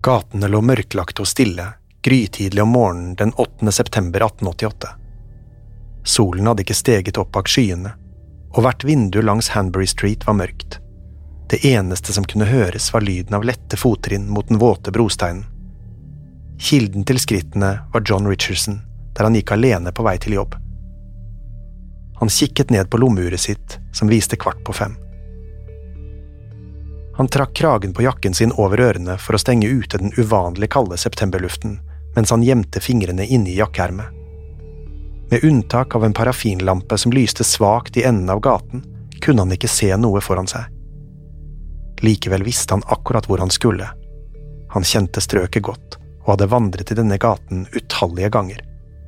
Gatene lå mørklagte og stille, grytidlig om morgenen den 8. september 1888. Solen hadde ikke steget opp bak skyene, og hvert vindu langs Hanbury Street var mørkt. Det eneste som kunne høres var lyden av lette fottrinn mot den våte brosteinen. Kilden til skrittene var John Richardson, der han gikk alene på vei til jobb. Han kikket ned på lommeuret sitt, som viste 4:15. Han trakk kragen på jakken sin over ørene for å stenge ute den uvanlig kalde septemberluften, mens han gjemte fingrene inne i jakkeermet. Med unntak av en parafinlampe som lyste svakt i enden av gaten, kunne han ikke se noe foran seg. Likevel visste han akkurat hvor han skulle. Han kjente strøket godt, og hadde vandret i denne gaten utallige ganger.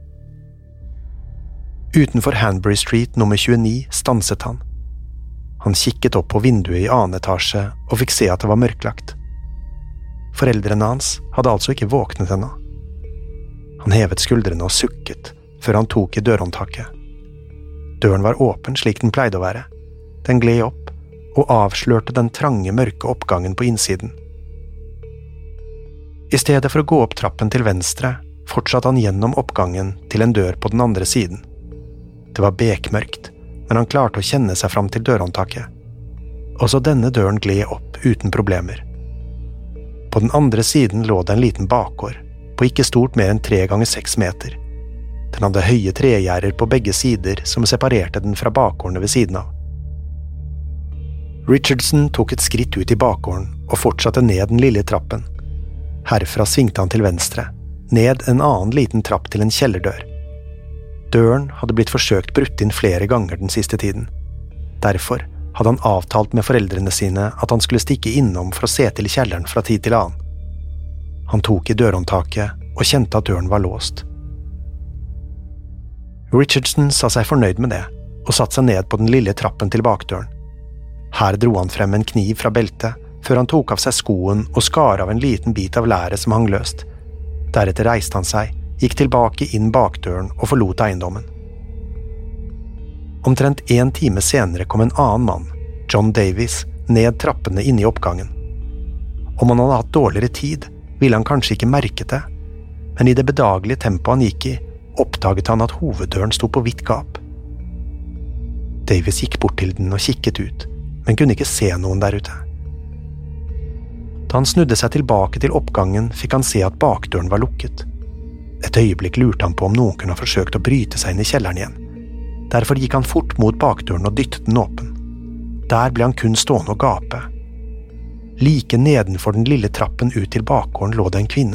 Utenfor Hanbury Street nummer 29 stanset han. Han kikket opp på vinduet i annen etasje og fikk se at det var mørklagt. Foreldrene hans hadde altså ikke våknet ennå. Han hevet skuldrene og sukket, før han tok i dørhåndtaket. Døren var åpen slik den pleide å være. Den gled opp, og avslørte den trange, mørke oppgangen på innsiden. I stedet for å gå opp trappen til venstre, fortsatte han gjennom oppgangen til en dør på den andre siden. Det var bekmørkt, men han klarte å kjenne seg fram til dørhåndtaket. Også denne døren gled opp uten problemer. På den andre siden lå det en liten bakgård, på ikke stort mer enn 3 ganger 6 meter. Den hadde høye tregjerder på begge sider som separerte den fra bakgårdene ved siden av. Richardson tok et skritt ut i bakgården og fortsatte ned den lille trappen. Herfra svingte han til venstre, ned en annen liten trapp til en kjellerdør. Døren hadde blitt forsøkt brutt inn flere ganger den siste tiden. Derfor hadde han avtalt med foreldrene sine at han skulle stikke innom for å se til kjelleren fra tid til annen. Han tok i dørhåndtaket og kjente at døren var låst. Richardson sa seg fornøyd med det, og satte seg ned på den lille trappen til bakdøren. Her dro han frem en kniv fra beltet, før han tok av seg skoen og skar av en liten bit av læret som hang løst. Deretter reiste han seg, gikk tilbake inn bakdøren og forlot eiendommen. Omtrent 1 time senere kom en annen mann, John Davies, ned trappene inne i oppgangen. Om han hadde hatt dårligere tid, ville han kanskje ikke merket det, men i det bedagelige tempoet han gikk i, oppdaget han at hoveddøren sto på vidt gap. Davies gikk bort til den og kikket ut, men kunne ikke se noen der ute. Da han snudde seg tilbake til oppgangen, fikk han se at bakdøren var lukket. Et øyeblikk lurte han på om noen kunne ha forsøkt å bryte seg inn i kjelleren igjen. Derfor gikk han fort mot bakdøren og dyttet den åpen. Der ble han kun stående og gape. Like nedenfor den lille trappen ut til bakgården lå det en kvinne.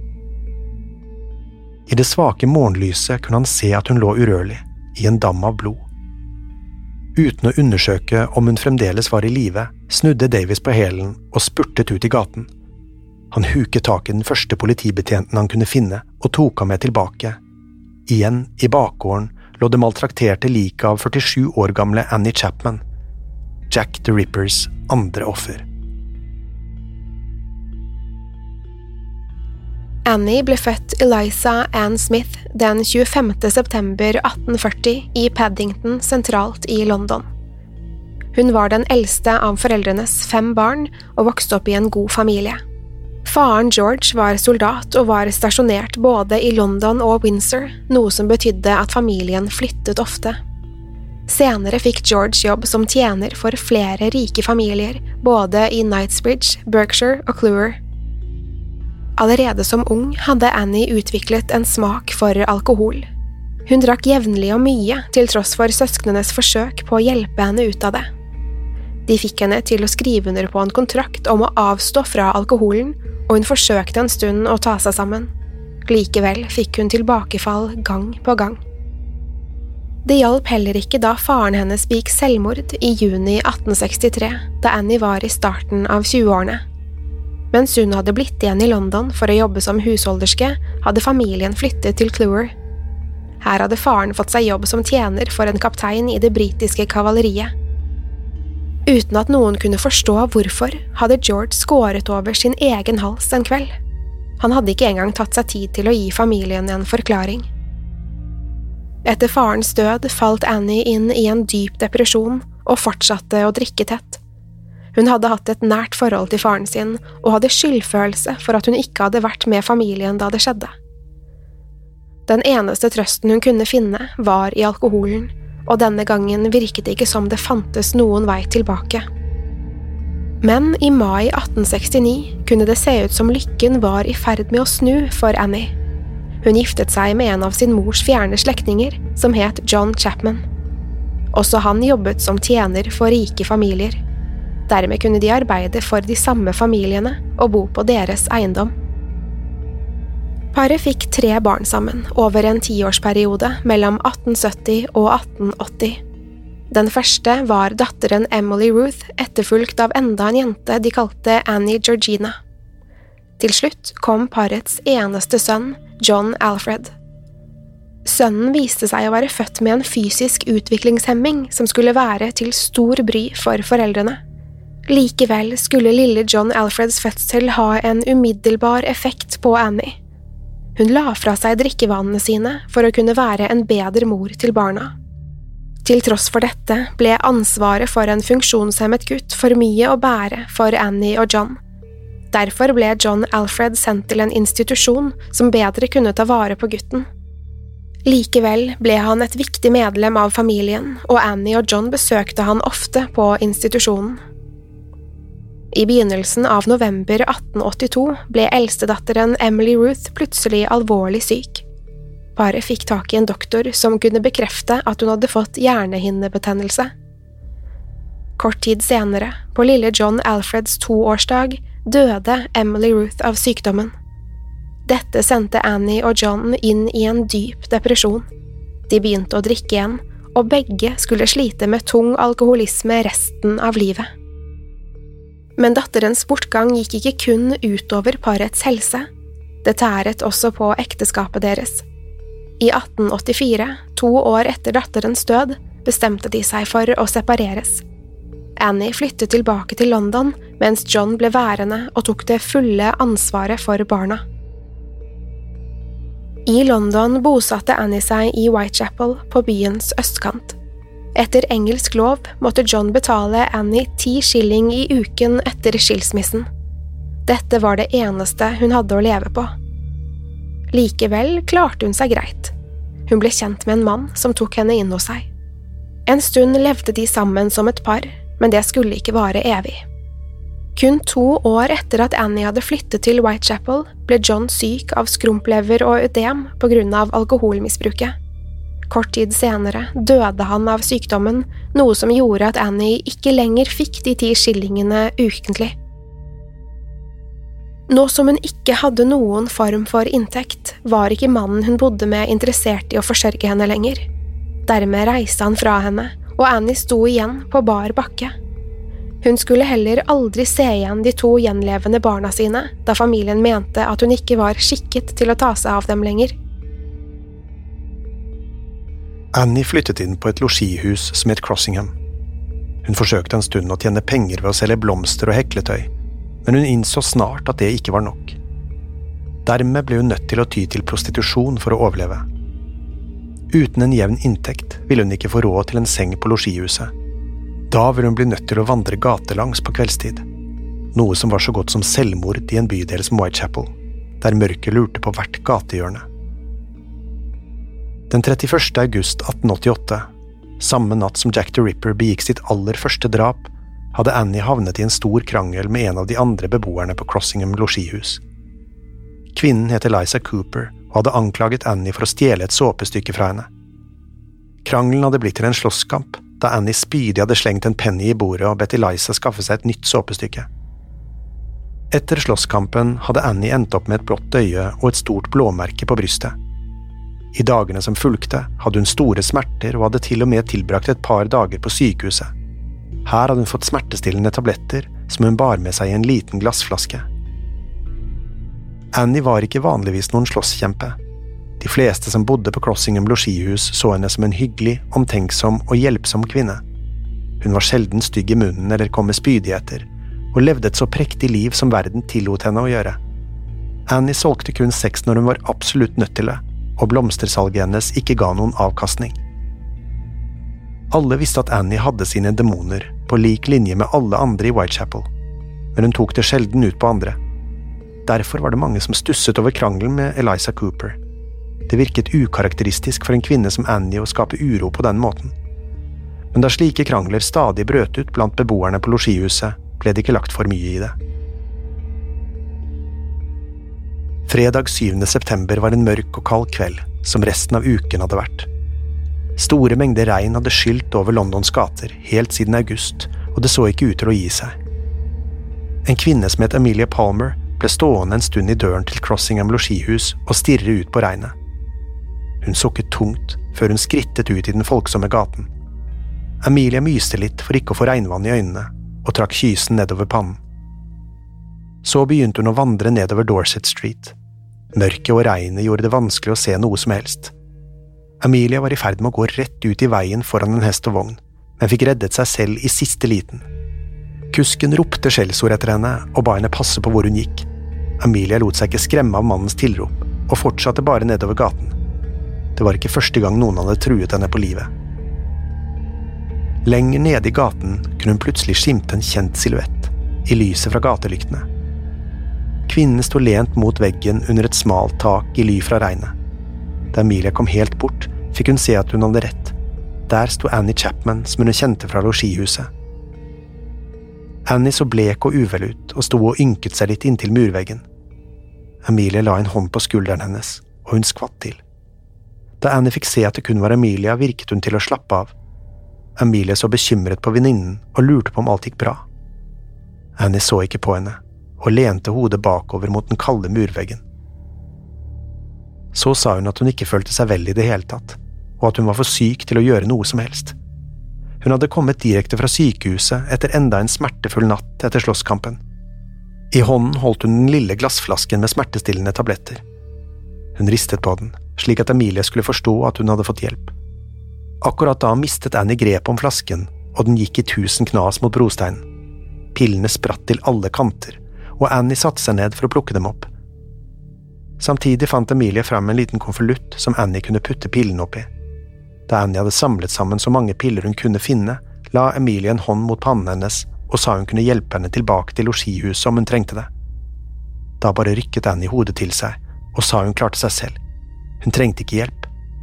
I det svake morgenlyset kunne han se at hun lå urørlig, i en dam av blod. Uten å undersøke om hun fremdeles var i live, snudde Davies på hælen og spurtet ut i gaten. Han huket tak i den første politibetjenten han kunne finne, og tok ham med tilbake. Igjen, i bakgården, lå det maltrakterte liket av 47 år gamle Annie Chapman, Jack the Rippers andre offer. Annie ble født Eliza Ann Smith den 25. september 1840 i Paddington sentralt i London. Hun var den eldste av foreldrenes 5 barn og vokste opp i en god familie. Faren George var soldat og var stasjonert både i London og Windsor, noe som betydde at familien flyttet ofte. Senere fikk George jobb som tjener for flere rike familier, både i Knightsbridge, Berkshire og Clewer. Allerede som ung hadde Annie utviklet en smak for alkohol. Hun drakk jevnlig og mye, til tross for søsknenes forsøk på å hjelpe henne ut av det. De fikk henne til å skrive under på en kontrakt om å avstå fra alkoholen, og hun forsøkte en stund å ta seg sammen. Likevel fikk hun tilbakefall gang på gang. Det hjalp heller ikke da faren hennes begikk selvmord i juni 1863, da Annie var i starten av 20-årene. Mens hun hadde blitt igjen i London for å jobbe som husholderske, hadde familien flyttet til Clewer. Her hadde faren fått seg jobb som tjener for en kaptein i det britiske kavaleriet. Uten at noen kunne forstå hvorfor, hadde George skåret over sin egen hals en kveld. Han hadde ikke engang tatt seg tid til å gi familien en forklaring. Etter farens død falt Annie inn i en dyp depresjon og fortsatte å drikke tett. Hun hadde hatt et nært forhold til faren sin, og hadde skyldfølelse for at hun ikke hadde vært med familien da det skjedde. Den eneste trøsten hun kunne finne var i alkoholen, og denne gangen virket det ikke som det fantes noen vei tilbake. Men i mai 1869 kunne det se ut som lykken var i ferd med å snu for Annie. Hun giftet seg med en av sin mors fjerne slektninger, som het John Chapman. Også han jobbet som tjener for rike familier. Dermed kunne de arbeide for de samme familiene og bo på deres eiendom. Paret fikk 3 barn sammen over en 10-årsperiode mellom 1870 og 1880. Den første var datteren Emily Ruth, etterfulgt av enda en jente de kalte Annie Georgina. Til slutt kom parets eneste sønn, John Alfred. Sønnen viste seg å være født med en fysisk utviklingshemming som skulle være til stor bry for foreldrene. Likevel skulle lille John Alfreds fødsel ha en umiddelbar effekt på Annie. Hun la fra seg drikkevanene sine for å kunne være en bedre mor til barna. Til tross for dette ble ansvaret for en funksjonshemmet gutt for mye å bære for Annie og John. Derfor ble John Alfred sendt til en institusjon som bedre kunne ta vare på gutten. Likevel ble han et viktig medlem av familien, og Annie og John besøkte han ofte på institusjonen. I begynnelsen av november 1882 ble eldstedatteren Emily Ruth plutselig alvorlig syk. Paret fikk tak i en doktor som kunne bekrefte at hun hadde fått hjernehinnebetennelse. Kort tid senere, på lille John Alfreds 2-årsdag, døde Emily Ruth av sykdommen. Dette sendte Annie og John inn i en dyp depresjon. De begynte å drikke igjen, og begge skulle slite med tung alkoholisme resten av livet. Men datterens bortgang gikk ikke kun utover parets helse. Det tæret også på ekteskapet deres. I 1884, 2 år etter datterens død, bestemte de seg for å separeres. Annie flyttet tilbake til London, mens John ble værende og tok det fulle ansvaret for barna. I London bosatte Annie seg i Whitechapel på byens østkant. Etter engelsk lov måtte John betale Annie 10 shilling i uken etter skilsmissen. Dette var det eneste hun hadde å leve på. Likevel klarte hun seg greit. Hun ble kjent med en mann som tok henne inn hos seg. En stund levde de sammen som et par, men det skulle ikke vare evig. Kun 2 år etter at Annie hadde flyttet til Whitechapel, ble John syk av skrumplever og ødem på grunn av alkoholmisbruket. Kort tid senere døde han av sykdommen, noe som gjorde at Annie ikke lenger fikk de 10 skillingene ukentlig. Nå som hun ikke hadde noen form for inntekt, var ikke mannen hun bodde med interessert i å forsørge henne lenger. Dermed reiste han fra henne, og Annie sto igjen på bar bakke. Hun skulle heller aldri se igjen de 2 gjenlevende barna sine, da familien mente at hun ikke var skikket til å ta seg av dem lenger. Annie flyttet inn på et losjihus som het Crossingham. Hun forsøkte en stund å tjene penger ved å selge blomster og hekletøy, men hun innså snart at det ikke var nok. Dermed ble hun nødt til å ty til prostitusjon for å overleve. Uten en jevn inntekt ville hun ikke få råd til en seng på losjihuset. Da ville hun bli nødt til å vandre gatelangs på kveldstid, noe som var så godt som selvmord i en bydel som Whitechapel, der mørket lurte på hvert gatehjørne. Den 31. august 1888, samme natt som Jack the Ripper begikk sitt aller første drap, hadde Annie havnet i en stor krangel med en av de andre beboerne på Crossingham losjihus. Kvinnen het Eliza Cooper og hadde anklaget Annie for å stjele et såpestykke fra henne. Krangelen hadde blitt til en slåsskamp, da Annie spydig hadde slengt en penny i bordet og bedt Eliza skaffe seg et nytt såpestykke. Etter slåsskampen hadde Annie endt opp med et blått øye og et stort blåmerke på brystet. I dagene som fulgte hadde hun store smerter og hadde til og med tilbrakt et par dager på sykehuset. Her hadde hun fått smertestillende tabletter som hun bar med seg i en liten glassflaske. Annie var ikke vanligvis noen slåsskjempe. De fleste som bodde på Crossingham losjihus så henne som en hyggelig, omtenksom og hjelpsom kvinne. Hun var sjelden stygg i munnen eller kom med spydigheter, og levde et så prektig liv som verden tillot henne å gjøre. Annie solgte kun sex når hun var absolutt nødt til det, og blomstersalget hennes ikke ga noen avkastning. Alle visste at Annie hadde sine demoner, på lik linje med alle andre i Whitechapel, men hun tok det sjelden ut på andre. Derfor var det mange som stusset over krangelen med Eliza Cooper. Det virket ukarakteristisk for en kvinne som Annie å skape uro på den måten. Men da slike krangler stadig brøt ut blant beboerne på losjihuset, ble det ikke lagt for mye i det. Fredag 7. september var en mørk og kald kveld, som resten av uken hadde vært. Store mengder regn hadde skylt over Londons gater helt siden august, og det så ikke ut til å gi seg. En kvinne som het Amelia Palmer ble stående en stund i døren til Crossingham losjihus og stirre ut på regnet. Hun sukket tungt før hun skrittet ut i den folksomme gaten. Amelia myste litt for ikke å få regnvann i øynene, og trakk kysen nedover pannen. Så begynte hun å vandre nedover Dorset Street. Mørket og regnet gjorde det vanskelig å se noe som helst. Amelia var i ferd med å gå rett ut i veien foran en hest og vogn, men fikk reddet seg selv i siste liten. Kusken ropte skjellsord etter henne og ba henne passe på hvor hun gikk. Amelia lot seg ikke skremme av mannens tilrop, og fortsatte bare nedover gaten. Det var ikke første gang noen hadde truet henne på livet. Lenger nede i gaten kunne hun plutselig skimte en kjent silhuett i lyset fra gatelyktene. Kvinnen sto lent mot veggen under et smalt tak i ly fra regnet. Da Amelia kom helt bort, fikk hun se at hun hadde rett. Der sto Annie Chapman, som hun kjente fra losjihuset. Annie så blek og uvel ut, og sto og ynket seg litt inntil murveggen. Amelia la en hånd på skulderen hennes, og hun skvatt til. Da Annie fikk se at det kun var Amelia, virket hun til å slappe av. Amelia så bekymret på venninnen, og lurte på om alt gikk bra. Annie så ikke på henne, og lente hodet bakover mot den kalde murveggen. Så sa hun at hun ikke følte seg vel i det hele tatt, og at hun var for syk til å gjøre noe som helst. Hun hadde kommet direkte fra sykehuset etter enda en smertefull natt etter slåsskampen. I hånden holdt hun den lille glassflasken med smertestillende tabletter. Hun ristet på den, slik at Amelia skulle forstå at hun hadde fått hjelp. Akkurat da mistet Annie grep om flasken, og den gikk i 1000 knas mot brosteinen. Pillene spratt til alle kanter, og Annie satte seg ned for å plukke dem opp. Samtidig fant Amelia frem en liten konvolutt som Annie kunne putte pillene oppi. Da Annie hadde samlet sammen så mange piller hun kunne finne, la Amelia en hånd mot pannen hennes og sa hun kunne hjelpe henne tilbake til losjihuset om hun trengte det. Da bare rykket Annie hodet til seg og sa hun klarte seg selv. Hun trengte ikke hjelp.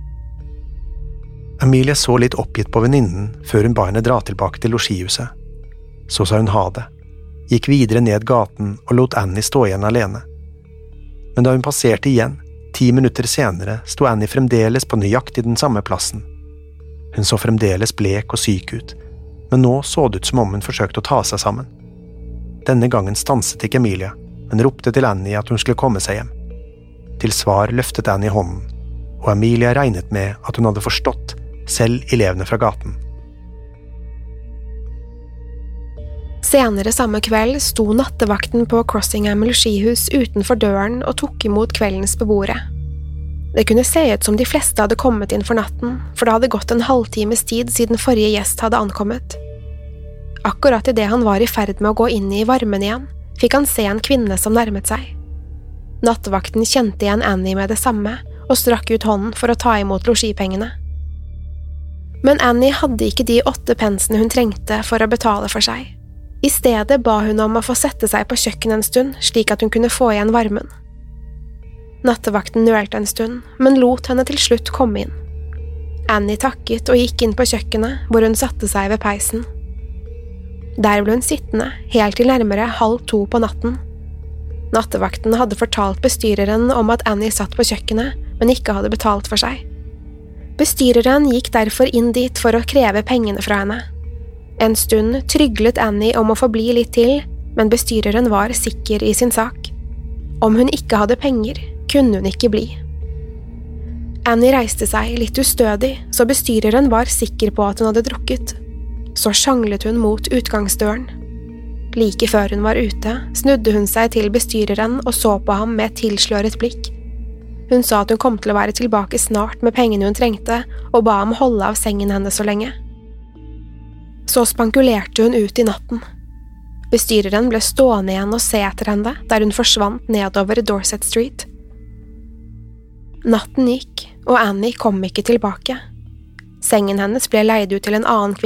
Amelia så litt oppgitt på venninnen før hun ba henne dra tilbake til losjihuset. Så sa hun ha det, gikk videre ned gaten og lot Annie stå igjen alene. Men da hun passerte igjen, 10 minutter senere, sto Annie fremdeles på nøyaktig den samme plassen. Hun så fremdeles blek og syk ut, men nå så det ut som om hun forsøkte å ta seg sammen. Denne gangen stanset ikke Amelia, men ropte til Annie at hun skulle komme seg hjem. Til svar løftet Annie hånden, og Amelia regnet med at hun hadde forstått, selv elevene fra gaten. Senere samme kveld sto nattevakten på Crossingham losjihus utenfor døren og tok imot kveldens beboere. Det kunne se ut som de fleste hadde kommet inn for natten, for det hadde gått en halvtimes tid siden forrige gjest hadde ankommet. Akkurat i det han var i ferd med å gå inn i varmen igjen, fikk han se en kvinne som nærmet seg. Nattevakten kjente igjen Annie med det samme, og strakk ut hånden for å ta imot losjipengene. Men Annie hadde ikke de 8 pensene hun trengte for å betale for seg. I stedet ba hun om å få sette seg på kjøkkenet en stund, slik at hun kunne få igjen varmen. Nattevakten nølte en stund, men lot henne til slutt komme inn. Annie takket og gikk inn på kjøkkenet, hvor hun satte seg ved peisen. Der ble hun sittende, helt til nærmere 1:30 på natten. Nattevakten hadde fortalt bestyreren om at Annie satt på kjøkkenet, men ikke hadde betalt for seg. Bestyreren gikk derfor inn dit for å kreve pengene fra henne. En stund tryglet Annie om å få bli litt til, men bestyreren var sikker i sin sak. Om hun ikke hadde penger, kunne hun ikke bli. Annie reiste seg litt ustødig, så bestyreren var sikker på at hun hadde drukket. Så sjanglet hun mot utgangsdøren. Like før hun var ute, snudde hun seg til bestyreren og så på ham med et tilsløret blikk. Hun sa at hun kom til å være tilbake snart med pengene hun trengte, og ba ham holde av sengen hennes så lenge. Så spankulerte hun ut i natten. Bestyreren ble stående igjen og se etter henne der hun forsvant nedover Dorset Street. Natten gikk, og Annie kom ikke tilbake. Sengen hennes ble leid ut til en annen kvinne,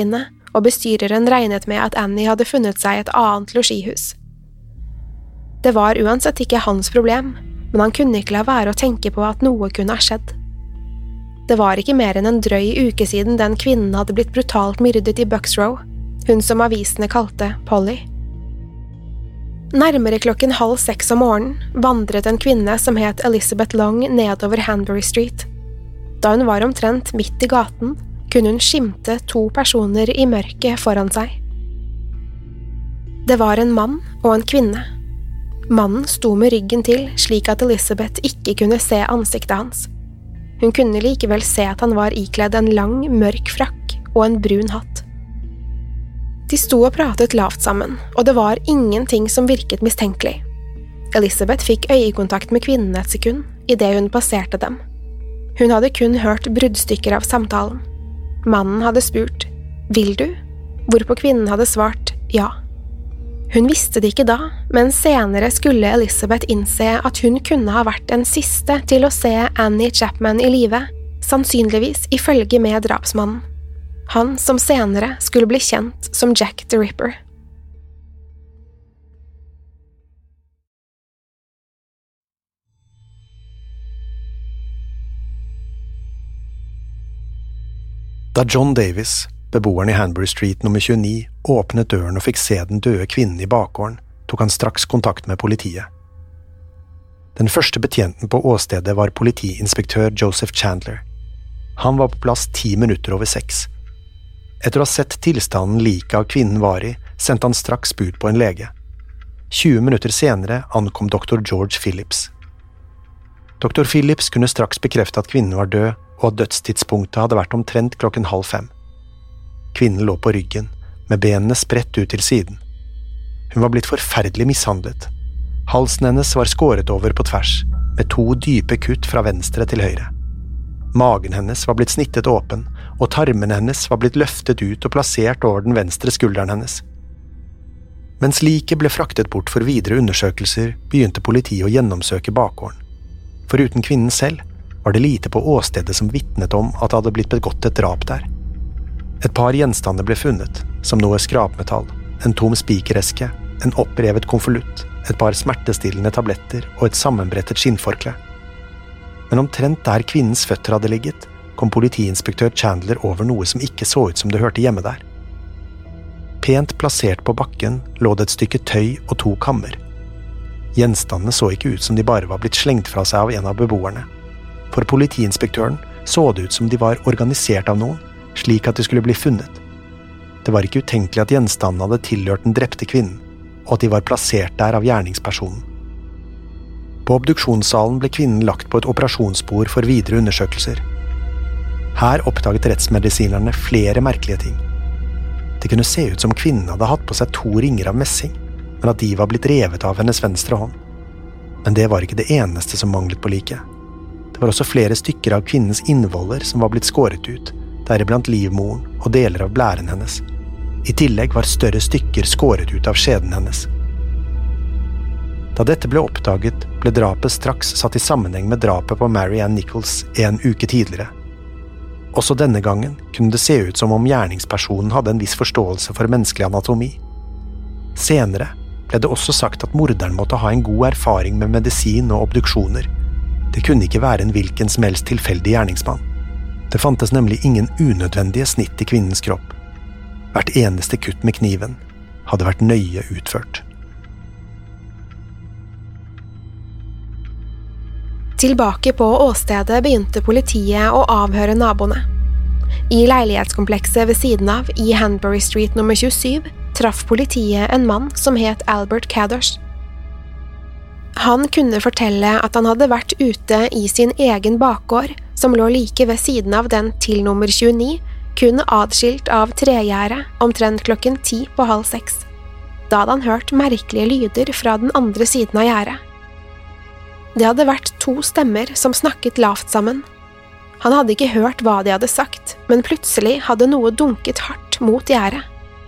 og bestyreren regnet med at Annie hadde funnet seg et annet losjihus. Det var uansett ikke hans problem, men han kunne ikke la være å tenke på at noe kunne ha skjedd. Det var ikke mer enn en drøy uke siden den kvinnen hadde blitt brutalt myrdet i Bucks Row, hun som avisene kalte Polly. Nærmere 5:30 om morgenen vandret en kvinne som het Elizabeth Long nedover Hanbury Street. Da hun var omtrent midt i gaten, kunne hun skimte 2 personer i mørket foran seg. Det var en mann og en kvinne. Mannen sto med ryggen til slik at Elizabeth ikke kunne se ansiktet hans. Hun kunne likevel se at han var ikledd en lang, mørk frakk og en brun hatt. De sto og pratet lavt sammen, og det var ingenting som virket mistenkelig. Elizabeth fikk øyekontakt med kvinnen et sekund i det hun passerte dem. Hun hadde kun hørt bruddstykker av samtalen. Mannen hadde spurt, «Vil du?», hvorpå kvinnen hadde svart ja. Hun visste det ikke da, men senere skulle Elizabeth innse at hun kunne ha vært den siste til å se Annie Chapman i live, sannsynligvis i følge med drapsmannen. Han som senere skulle bli kjent som Jack the Ripper. Da John Davis, beboeren i Hanbury Street nummer 29, åpnet døren og fikk se den døde kvinnen i bakgården, tok han straks kontakt med politiet. Den første betjenten på åstedet var politiinspektør Joseph Chandler. Han var på plass 10 minutter over 6. Etter å ha sett tilstanden liket av kvinnen var i, sendte han straks bud på en lege. 20 minutter senere ankom dr. George Phillips. Dr. Phillips kunne straks bekrefte at kvinnen var død, og at dødstidspunktet hadde vært omtrent 4:30. Kvinnen lå på ryggen, med benene spredt ut til siden. Hun var blitt forferdelig mishandlet. Halsen hennes var skåret over på tvers, med 2 dype kutt fra venstre til høyre. Magen hennes var blitt snittet åpen, og tarmene hennes var blitt løftet ut og plassert over den venstre skulderen hennes. Mens liket ble fraktet bort for videre undersøkelser, begynte politiet å gjennomsøke bakgården. Foruten kvinnen selv, var det lite på åstedet som vittnet om at det hadde blitt begått et drap der. Et par gjenstander ble funnet, som noe skrapmetall, en tom spikereske, en opprevet konvolutt, et par smertestillende tabletter og et sammenbrettet skinnforkle. Men omtrent der kvinnens føtter hadde ligget, kom politiinspektør Chandler over noe som ikke så ut som det hørte hjemme der. Pent plassert på bakken lå det et stykke tøy og 2 kammer. Gjenstandene så ikke ut som de bare var blitt slengt fra seg av en av beboerne. For politiinspektøren så det ut som de var organisert av noen, slik at de skulle bli funnet. Det var ikke utenkelig at gjenstandene hadde tilhørt den drepte kvinnen, og at de var plassert der av gjerningspersonen. På obduksjonssalen ble kvinnen lagt på et operasjonsbord for videre undersøkelser. Her oppdaget rettsmedisinerne flere merkelige ting. Det kunne se ut som kvinnen hadde hatt på seg 2 ringer av messing, men at de var blitt revet av hennes venstre hånd. Men det var ikke det eneste som manglet på liket. Det var også flere stykker av kvinnens innvoller som var blitt skåret ut, deriblant livmoren og deler av blæren hennes. I tillegg var større stykker skåret ut av skjeden hennes. Da dette ble oppdaget, ble drapet straks satt i sammenheng med drapet på Mary Ann Nichols 1 uke tidligere. Også denne gangen kunne det se ut som om gjerningspersonen hadde en viss forståelse for menneskelig anatomi. Senere ble det også sagt at morderen måtte ha en god erfaring med medisin og obduksjoner. Det kunne ikke være en hvilken som helst tilfeldig gjerningsmann. Det fantes nemlig ingen unødvendige snitt i kvinnens kropp. Hvert eneste kutt med kniven hadde vært nøye utført. Tilbake på åstedet begynte politiet å avhøre naboene. I leilighetskomplekset ved siden av, i Hanbury Street nummer 27, traff politiet en mann som het Albert Kadosh. Han kunne fortelle at han hadde vært ute i sin egen bakgård, som lå like ved siden av den til nummer 29, kun adskilt av tregjerde omtrent 5:10. Da hadde han hørt merkelige lyder fra den andre siden av gjerdet. Det hadde vært 2 stemmer som snakket lavt sammen. Han hadde ikke hørt hva de hadde sagt, men plutselig hadde noe dunket hardt mot gjerdet.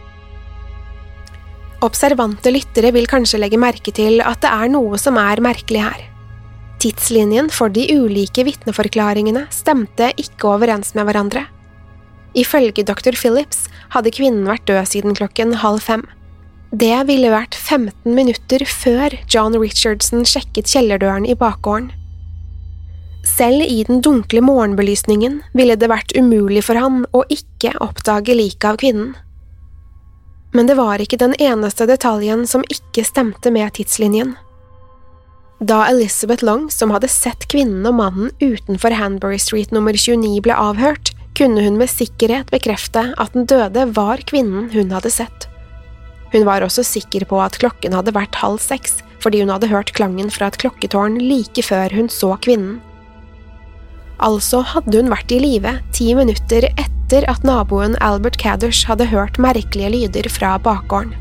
Observante lyttere vil kanskje legge merke til at det er noe som er merkelig her. Tidslinjen for de ulike vitneforklaringene stemte ikke overens med hverandre. Ifølge dr. Phillips hadde kvinnen vært død siden 4:30. Det ville vært 15 minutter før John Richardson sjekket kjellerdøren i bakgården. Selv i den dunkle morgenbelysningen ville det vært umulig for han å ikke oppdage liket av kvinnen. Men det var ikke den eneste detaljen som ikke stemte med tidslinjen. Da Elizabeth Long, som hadde sett kvinnen og mannen utenfor Hanbury Street nummer 29 ble avhørt, kunne hun med sikkerhet bekrefte at den døde var kvinnen hun hadde sett. Hun var også sikker på at klokken hadde vært 5:30, fordi hun hadde hørt klangen fra et klokketårn like før hun så kvinnen. Altså hadde hun vært i live 10 minutter etter at naboen Albert Caddish hadde hørt merkelige lyder fra bakgården.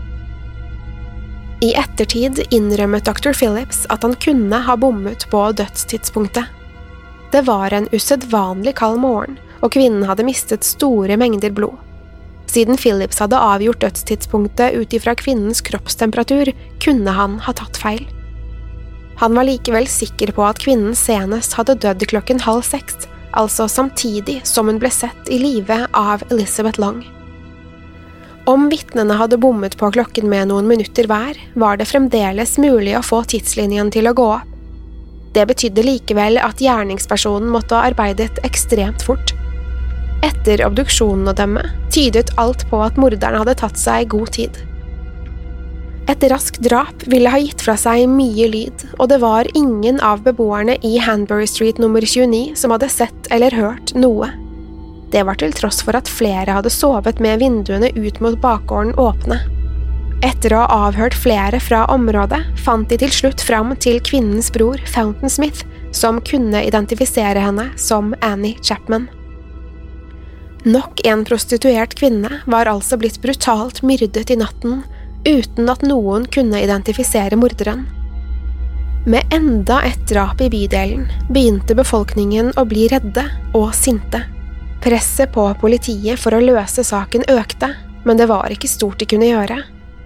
I ettertid innrømmet Dr. Phillips at han kunne ha bommet på dødstidspunktet. Det var en usedvanlig kald morgen, og kvinnen hadde mistet store mengder blod. Siden Phillips hadde avgjort dødstidspunktet ut ifra kvinnens kroppstemperatur, kunne han ha tatt feil. Han var likevel sikker på at kvinnen senest hadde dødd 5:30, altså samtidig som hun ble sett i live av Elizabeth Long. Om vitnene hadde bommet på klokken med noen minutter hver, var det fremdeles mulig å få tidslinjen til å gå opp. Det betydde likevel at gjerningspersonen måtte ha arbeidet ekstremt fort. Etter obduksjonen å dømme, tydet alt på at morderen hadde tatt seg god tid. Et raskt drap ville ha gitt fra seg mye lyd, og det var ingen av beboerne i Hanbury Street nummer 29 som hadde sett eller hørt noe. Det var til tross for at flere hadde sovet med vinduene ut mot bakgården åpne. Etter å ha avhørt flere fra området, fant de til slutt fram til kvinnens bror, Fountain Smith, som kunne identifisere henne som Annie Chapman. Nok en prostituert kvinne var altså blitt brutalt myrdet i natten, uten at noen kunne identifisere morderen. Med enda et drap i bydelen begynte befolkningen å bli redde og sinte. Presset på politiet for å løse saken økte, men det var ikke stort de kunne gjøre.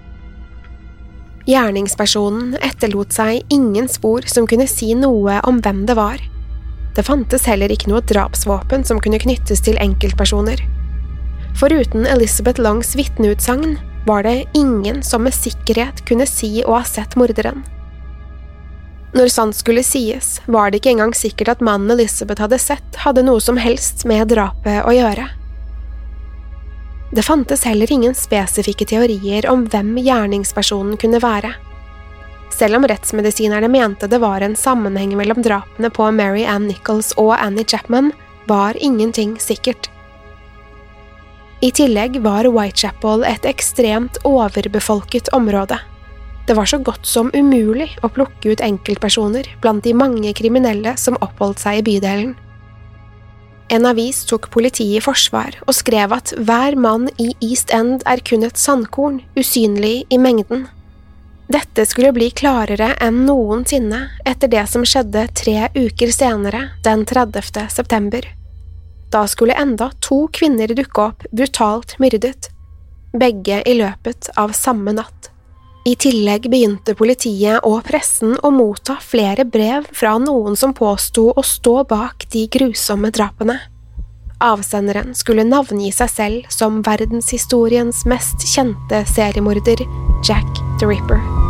Gjerningspersonen etterlot seg ingen spor som kunne si noe om hvem det var. Det fantes heller ikke noe drapsvåpen som kunne knyttes til enkeltpersoner. Foruten Elizabeth Longs vitneutsagn var det ingen som med sikkerhet kunne si å ha sett morderen. Når sant skulle sies, var det ikke engang sikkert at mannen Elizabeth hadde sett hadde noe som helst med drapet å gjøre. Det fantes heller ingen spesifikke teorier om hvem gjerningspersonen kunne være. Selv om rettsmedisinerne mente det var en sammenheng mellom drapene på Mary Ann Nichols og Annie Chapman, var ingenting sikkert. I tillegg var Whitechapel et ekstremt overbefolket område. Det var så godt som umulig å plukke ut enkeltpersoner blant de mange kriminelle som oppholdt seg i bydelen. En avis tok politiet i forsvar og skrev at hver mann i East End er kun et sandkorn, usynlig i mengden. Dette skulle bli klarere enn noensinne etter det som skjedde 3 uker senere, den 30. september. Da skulle enda 2 kvinner dukke opp brutalt myrdet, begge i løpet av samme natt. I tillegg begynte politiet og pressen å motta flere brev fra noen som påsto å stå bak de grusomme drapene. Avsenderen skulle navngi seg selv som verdenshistoriens mest kjente seriemorder, Jack the Ripper.